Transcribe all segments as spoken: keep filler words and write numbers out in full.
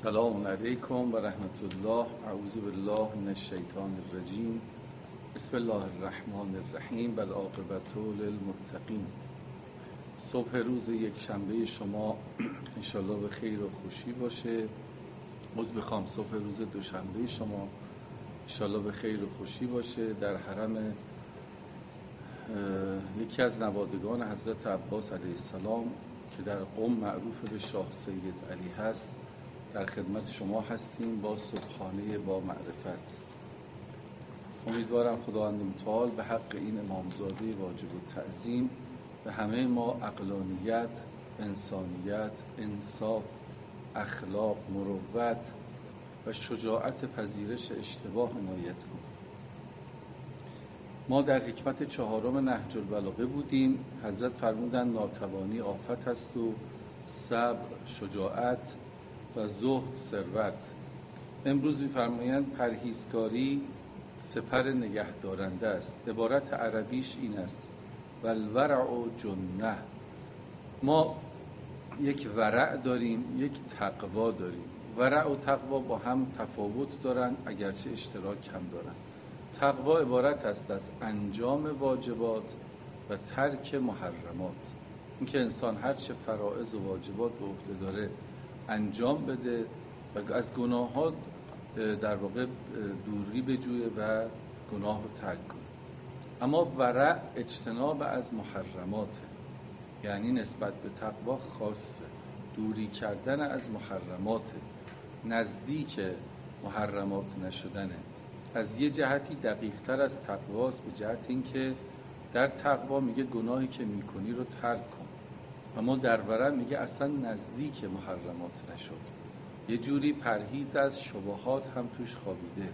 سلام علیکم و رحمت الله. اعوذ بالله من الشیطان الرجیم. بسم الله الرحمن الرحیم. والعاقبة للمتقین. صبح روز یک شنبه شما انشالله به خیر و خوشی باشه. عذر بخوام صبح روز دوشنبه شما انشالله به خیر و خوشی باشه. در حرم یکی از نوادگان حضرت عباس علیه السلام که در قم معروف به شاه سید علی هست در خدمت شما هستیم با صبحانه با معرفت. امیدوارم خداوند متعال به حق این امامزاده واجب التعظیم به همه ما عقلانیت، انسانیت، انصاف، اخلاق، مروت و شجاعت پذیرش اشتباه عنایت کنه. ما در حکمت چهارم نهج البلاغه بودیم. حضرت فرمودند ناتوانی آفت است و صبر شجاعت و زهد ثروت. امروز می‌فرمایند پرهیزکاری سپر نگهدارنده است. عبارت عربیش این است: والورع جنه. ما یک ورع داریم، یک تقوا داریم. ورع و تقوا با هم تفاوت دارند اگرچه اشتراک هم دارند. تقوا عبارت است از انجام واجبات و ترک محرمات. اینکه انسان هر چه فرائض و واجبات به عهده داره انجام بده و از گناه ها در واقع دوری بجویه و گناه رو ترک کنه. اما ورع اجتناب از محرماته، یعنی نسبت به تقوا خاصه، دوری کردن از محرماته، نزدیک محرمات نشدنه. از یه جهتی دقیق تر از تقواست، به جهت این که در تقوا میگه گناهی که میکنی رو ترک کن، اما در ورع میگه اصلا نزدیک محرمات نشد. یه جوری پرهیز از شبهات هم توش خوابیده.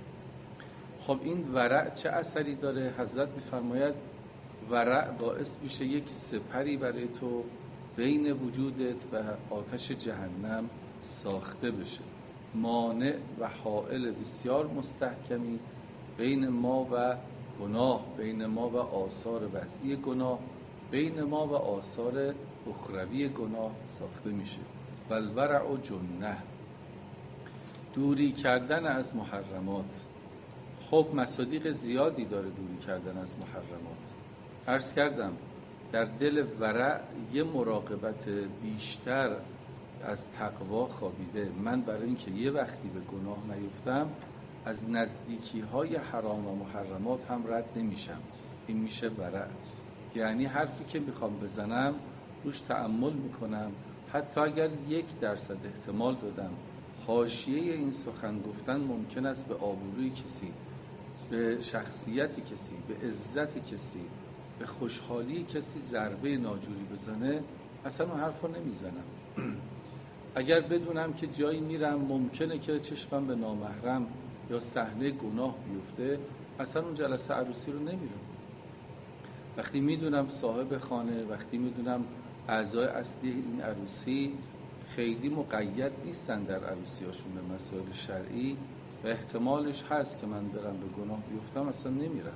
خب این ورع چه اثری داره؟ حضرت میفرماید ورع باعث میشه یک سپری برای تو بین وجودت و آتش جهنم ساخته بشه، مانع و حائل بسیار مستحکمی بین ما و گناه، بین ما و آثار وضعی گناه، بین ما و آثار اخروی گناه ساخته میشه. والورع جنه، دوری کردن از محرمات. خب مصادیق زیادی داره دوری کردن از محرمات. عرض کردم در دل ورع یه مراقبت بیشتر از تقوا خوابیده. من برای اینکه یه وقتی به گناه نیفتم از نزدیکی های حرام و محرمات هم رد نمیشم. این میشه ورع. یعنی حرفی که میخوام بزنم روش تأمل میکنم، حتی اگر یک درصد احتمال دادم حاشیه این سخن گفتن ممکن است به آبروی کسی، به شخصیت کسی، به عزت کسی، به خوشحالی کسی ضربه ناجوری بزنه، اصلا اون حرف رو نمیزنم. اگر بدونم که جایی میرم ممکنه که چشمم به نامحرم یا صحنه گناه بیفته، اصلا اون جلسه عروسی رو نمیرم. وقتی میدونم صاحب خانه، وقتی میدونم اعضای اصلی این عروسی خیلی مقید نیستن در عروسیاشون به مسائل شرعی و احتمالش هست که من برم به گناه بیفتم، اصلا نمیرم.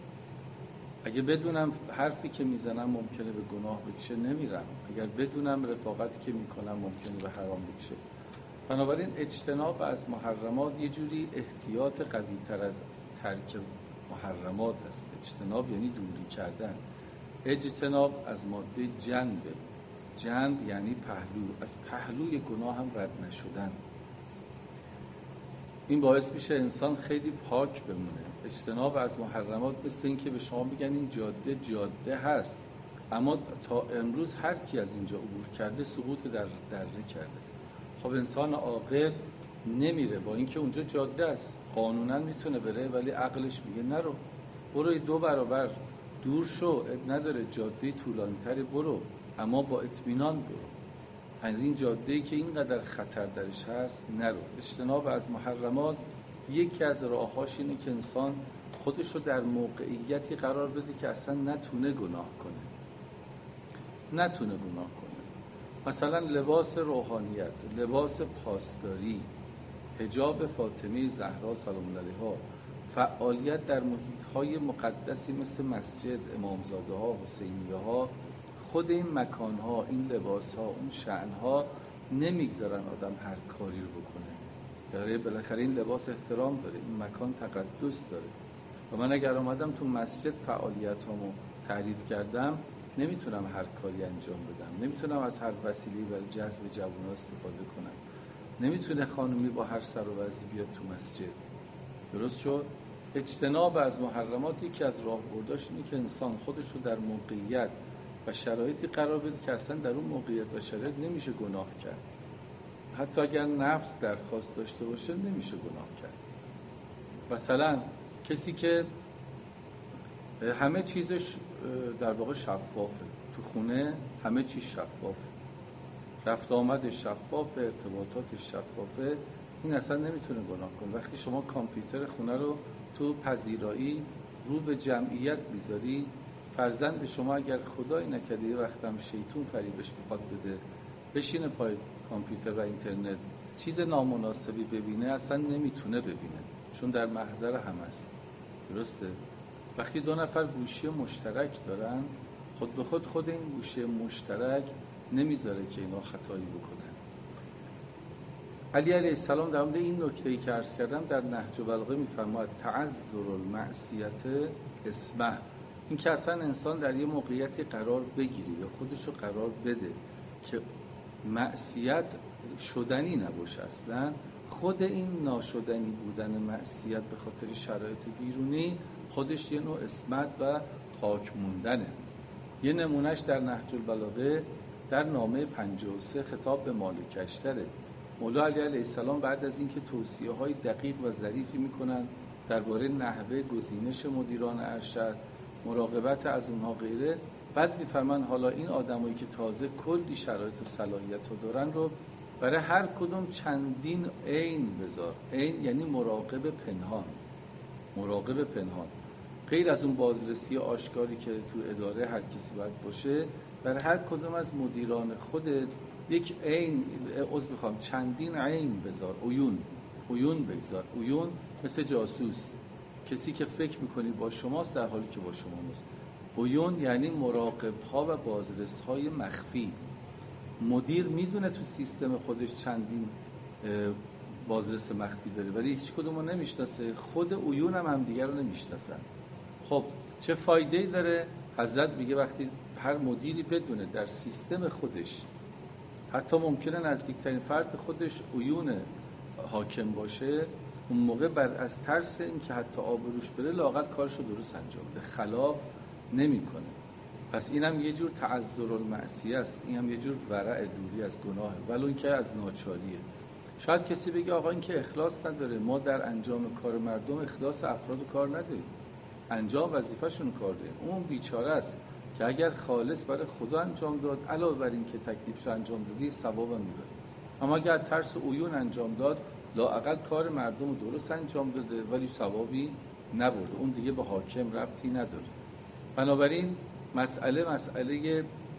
اگه بدونم حرفی که میزنم ممکنه به گناه بکشه، نمیرم. اگر بدونم رفاقتی که میکنم ممکنه به حرام بکشه. بنابراین اجتناب از محرمات یه جوری احتیاط قوی تر از ترک محرمات است. اجتناب یعنی دوری کردن. اجتناب از ماده جنبه. جنب یعنی پهلو، از پهلوی گناه هم رد نشدن. این باعث میشه انسان خیلی پاک بمونه. اجتناب از محرمات مثل این که به شما بگن این جاده جاده هست، اما تا امروز هر کی از اینجا عبور کرده سقوط در دره کرده. خب انسان عاقل نمیره، با اینکه اونجا جاده است، قانونا میتونه بره، ولی عقلش میگه نرو، برو دو برابر دور شو، نداره جاده طولانی تری برو، اما با اطمینان برو. از این جاده‌ای که اینقدر خطر درش هست نرو. اجتناب از محرمات یکی از راه‌هاش اینه که انسان خودش رو در موقعیتی قرار بده که اصلا نتونه گناه کنه. نتونه گناه کنه. مثلا لباس روحانیت، لباس پاسداری، حجاب فاطمه زهرا سلام الله علیها، فعالیت در محیط‌های مقدسی مثل مسجد، امامزاده‌ها، حسینیه‌ها، خود این مکان‌ها، این لباس‌ها، اون شأن‌ها نمیگذارن آدم هر کاری رو بکنه. داره بالاخره این لباس احترام داره، این مکان تقدس داره و من اگر آمدم تو مسجد فعالیتامو تعریف کردم نمیتونم هر کاری انجام بدم، نمیتونم از هر وسیله‌ای برای جذب جوونا استفاده کنم، نمیتونه خانومی با هر سر و وضعی بیاد تو مسجد. درست شد؟ اجتناب از محرماتی که از راهبرداش اینه که انسان خودش رو در موقعیت و شرایطی قرار بده که اصلا در اون موقعیت و شرایط نمیشه گناه کرد. حتی اگر نفس درخواست داشته باشه نمیشه گناه کرد. مثلا کسی که همه چیزش در واقع شفافه، تو خونه همه چیز شفافه، رفت آمدش شفافه، ارتباطاتش شفافه، این اصلا نمیتونه گناه کنه. وقتی شما کامپیوتر خونه رو تو پذیرایی رو به جمعیت میذاری، فرزند شما اگر خدای نکرده یه وقت هم شیطون فریبش بخواد بده بشینه پای کامپیوتر و اینترنت چیز نامناسبی ببینه، اصلا نمیتونه ببینه چون در محضر هم است. درسته؟ وقتی دو نفر گوشی مشترک دارن، خود به خود خود این گوشی مشترک نمیذاره که اینا خطایی بکنن. علی علیه السلام در مورد این نکته‌ای که عرض کردم در نهج البلاغه میفرماید تعذر المعصیت اسمه، این که اصلا انسان در یه موقعیتی قرار بگیره یا خودشو قرار بده که معصیت شدنی نباشه، اصلا خود این ناشدنی بودن معصیت به خاطر شرایط بیرونی خودش یه نوع اسمت و پاک موندنه. یه نمونهش در نهج البلاغه در نامه پنجاه و سه خطاب به مالکشتره. مولا علی علیه السلام بعد از اینکه توصیه‌های دقیق و ظریفی میکنن درباره نحوه گزینش مدیران ارشد، مراقبت از اونها غیره، بعد میفرمان حالا این آدمایی که تازه کلی شرایط و صلاحیت رو دارن رو برای هر کدوم چندین عین بذار. عین یعنی مراقب پنهان، مراقب پنهان، غیر از اون بازرسی آشکاری که تو اداره هر کسی باید باشه. برای هر کدوم از مدیران خودت یک عین، عذر میخوام، چندین عین بذار، عیون، عیون بگذار. عیون مثل جاسوس، کسی که فکر میکنی با شماست در حالی که با شما نیست. عیون یعنی مراقب ها و بازرس های مخفی. مدیر میدونه تو سیستم خودش چندین بازرس مخفی داره ولی هیچ کدومو نمیشناسه، خود عیون هم همدیگر رو نمیشناسن. خب چه فایده‌ای داره؟ حضرت میگه وقتی هر مدیری بدونه در سیستم خودش حتی ممکنه نزدیکترین فرد خودش عیون حاکم باشه، اون موقع بر از ترس این که حتی آبروش بره لااقل کارشو درست انجام بده، خلاف نمیکنه. پس اینم یه جور تعذر المعصیه است، این هم یه جور ورع، دوری از گناهه، ولو اینکه از ناچاریه. شاید کسی بگه آقا این که اخلاص نداره، ما در انجام کار مردم اخلاص افراد کار نداریم، انجام وظیفه‌شون کار داریم. اون بیچاره است که اگر خالص برای خدا انجام داد علاوه بر این که تکلیفش انجام دادی ثواب هم میبره، اما اگر ترس عیون انجام داد لااقل کار مردم رو درست انجام داده ولی ثوابی نبرده، اون دیگه به حاکم ربطی نداره. بنابراین مسئله مسئله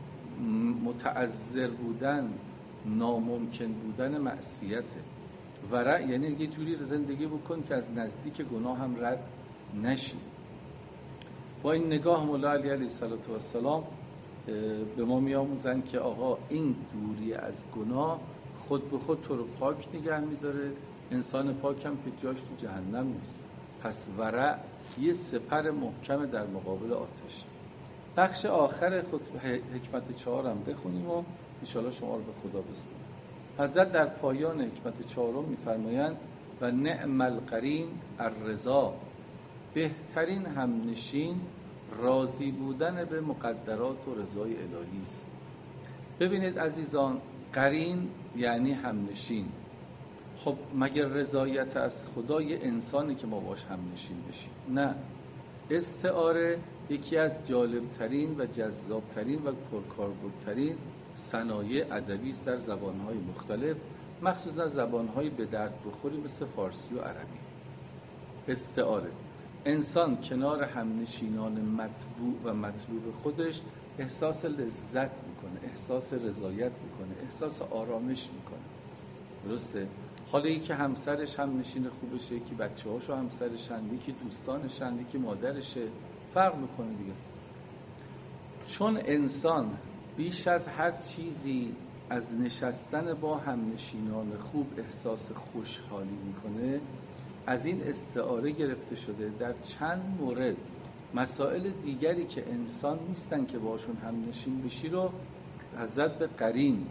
متعذر بودن، ناممکن بودن معصیته. ورع یعنی یه جوری زندگی بکن که از نزدیک گناه هم رد نشی. با این نگاه مولا علی علیه السلام به ما میآموزن که آقا این دوری از گناه خود به خود تو رو پاک نگه میداره. انسان پاک هم که جاش تو جهنم نیست. پس ورع یه سپر محکم در مقابل آتش. بخش آخر خود حکمت چهارم بخونیم و انشاءالله شما رو به خدا بسپاریم. حضرت در پایان حکمت چهارم میفرمایند و نعم القرین الرضا، بهترین همنشین راضی بودن به مقدرات و رضای الهی است. ببینید عزیزان، قرین یعنی همنشین. خب مگر رضایت از خدا یه انسانی که ما باش همنشین بشیم؟ نه. استعاره یکی از جالبترین و جذابترین و پرکاربردترین صنایع ادبی است در زبانهای مختلف، مخصوصا زبانهای به درد بخوری مثل فارسی و عربی. استعاره، انسان کنار همنشینان مطبوع و مطلوب خودش احساس لذت میکنه، احساس رضایت میکنه، احساس آرامش میکنه. درسته؟ حالا یکی همسرش هم نشین خوبشه، یکی بچه هاشو همسرشن، یکی دوستانشن، یکی مادرشه، فرق میکنه دیگه. چون انسان بیش از هر چیزی از نشستن با همنشینان خوب احساس خوشحالی میکنه، از این استعاره گرفته شده. در چند مورد مسائل دیگری که انسان نیستن که باشون همنشین بشی رو حضرت به قرین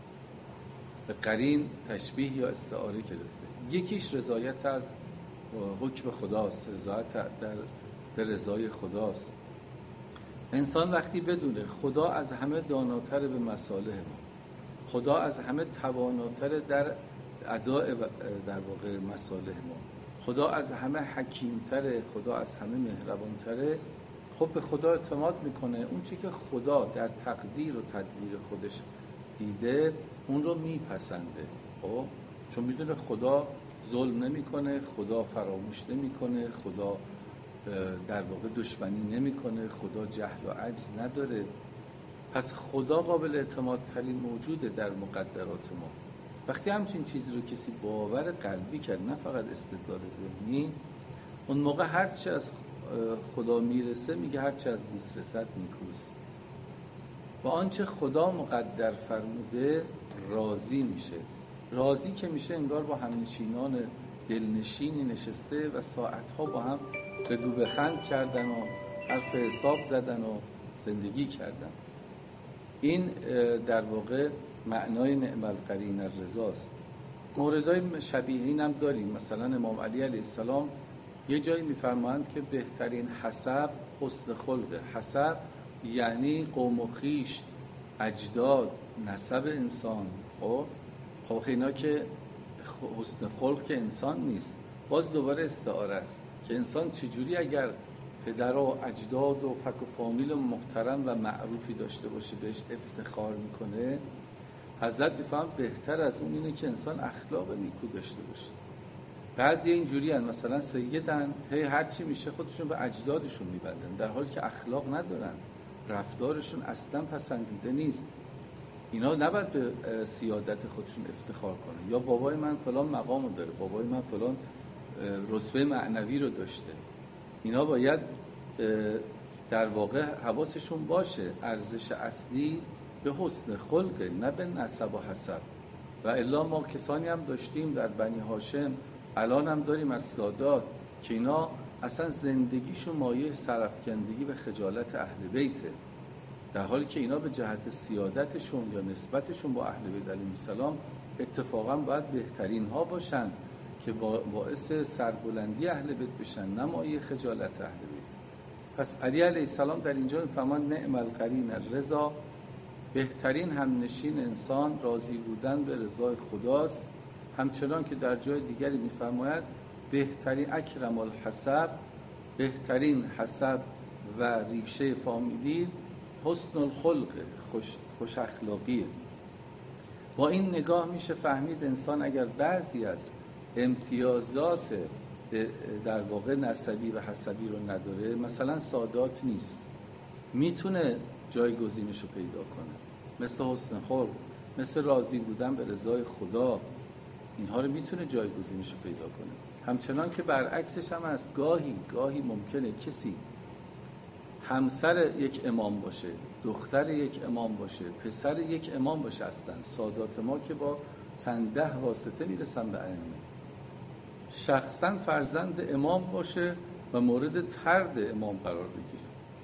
به قرین تشبیه یا استعاره گرفته. یکیش رضایت از حکم خداست، رضایت در, در رضای خداست. انسان وقتی بدونه خدا از همه داناتر به مصالح ما، خدا از همه تواناتر در اداء در واقع مصالح ما، خدا از همه حکیمتره، خدا از همه مهربانتره، خب به خدا اعتماد میکنه. اون چی که خدا در تقدیر و تدبیر خودش دیده اون رو میپسنده. خب چون میدونه خدا ظلم نمیکنه، خدا فراموش نمیکنه، خدا در واقع دشمنی نمیکنه، خدا جهل و عجز نداره. پس خدا قابل اعتماد ترین موجوده در مقدرات ما. وقتی همچین چیزی رو کسی باور قلبی کرد، نه فقط استدلال ذهنی، اون موقع هرچه از خدا میرسه میگه هرچه از دوست رسد نیکوست. و آنچه خدا مقدر فرموده راضی میشه. راضی که میشه انگار با همنشینان دلنشینی نشسته و ساعتها با هم به دو بخند کردن و حرف حساب زدن و زندگی کردن. این در واقع معنای نعم القرین الرضاست. موردهای شبیه این هم داریم. مثلا امام علی علیه السلام یه جایی میفرمایند که بهترین حسب حسن خلقه. حسب یعنی قوم و خویش، اجداد، نسب انسان. خب خب اینا که حسن خلق که انسان نیست، باز دوباره استعاره است که انسان چجوری اگر پدر و اجداد و فک و فامیل محترم و معروفی داشته باشه بهش افتخار میکنه. حضرت میفهم بهتر از اون اینه که انسان اخلاق نیکو داشته باشه. بعضی اینجوری هن مثلا سیدن، هی هرچی میشه خودشون به اجدادشون میبندن، در حالی که اخلاق ندارن، رفتارشون اصلا پسندیده نیست. اینا نباید به سیادت خودشون افتخار کنن. یا بابای من فلان مقامو داره، بابای من فلان رتبه معنوی رو داشته. اینا باید در واقع حواسشون باشه ارزش اصلی به حسن خلقه، نه به نسب و حسب. و الا ما کسانی هم داشتیم در بنی هاشم، الان هم داریم از سادات، که اینا اصلا زندگیشون مایه سرافکندگی به خجالت اهل بیته، در حالی که اینا به جهت سیادتشون یا نسبتشون با اهل بیت علیهم السلام اتفاقا باید بهترین ها باشن که باعث سربلندی اهل بیت بشن، نه مایه خجالت اهل بیت. پس علی علیه السلام در اینجا میفرمان نعم القرین الرضا، بهترین همنشین انسان راضی بودن به رضای خداست. همچنان که در جای دیگری میفرماید بهترین اکرم الحسب، بهترین حسب و ریشه فامیلی حسن الخلق، خوش, خوش اخلاقیه. با این نگاه میشه فهمید انسان اگر بعضی از امتیازات در واقع نسبی و حسبی رو نداره، مثلا سادات نیست، میتونه جایگزینش رو پیدا کنه، مثل حسن خلق، مثل راضی بودن به رضای خدا، اینها رو میتونه جایگزینش رو پیدا کنه. همچنان که برعکسش هم از گاهی گاهی ممکنه کسی همسر یک امام باشه، دختر یک امام باشه، پسر یک امام باشه. اصلا سادات ما که با چند ده واسطه میرسن به ائمه، شخصا فرزند امام باشه و مورد طرد امام قرار بگیره،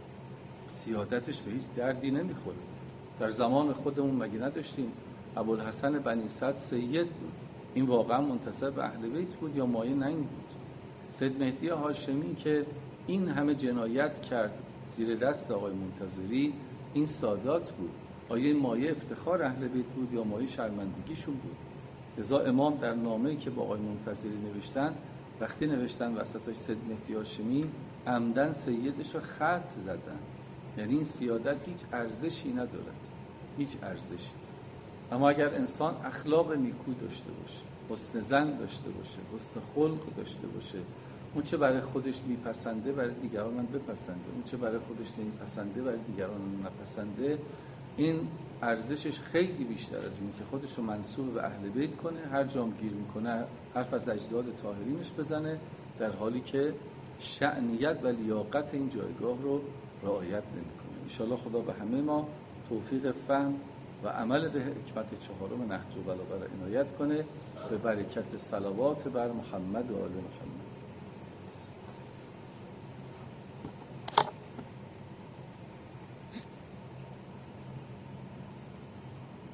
سیادتش به هیچ دردی نمیخوره. در زمان خودمون مگه نداشتیم ابوالحسن بنی سعد سید بود، این واقعا منتسب به اهل بیت بود یا مایه ننگ بود؟ سید مهدی هاشمی که این همه جنایت کرد زیر دست آقای منتظری، این سادات بود. آیا مایه افتخار اهل بیت بود یا مایه شرمندگیشون بود؟ لذا امام در نامه‌ای که با آقای منتظری نوشتن، وقتی نوشتن وسطش سید مهدی هاشمی، عمدن سیدش رو خط زدن، یعنی این سیادت هیچ ارزشی ندارد، هیچ ارزشی. اما اگر انسان اخلاق نیکو داشته باشه، حسن ظن داشته باشه، حسن خلق داشته باشه، اون چه برای خودش میپسنده برای دیگران هم بپسنده، اون چه برای خودش نمیپسنده برای دیگران هم نپسنده، این ارزشش خیلی بیشتر از این که خودش رو منسوب به اهل بیت کنه، هر جام گیر میکنه حرف از اجداد طاهرینش بزنه، در حالی که شأنیت و لیاقت این جایگاه رو رعایت نمیکنه. ان شاءالله خدا به همه ما توفیق فهم و عمل به حکمت چهارم نهج البلاغه را عنایت کنه، به برکت صلوات بر محمد و آل محمد.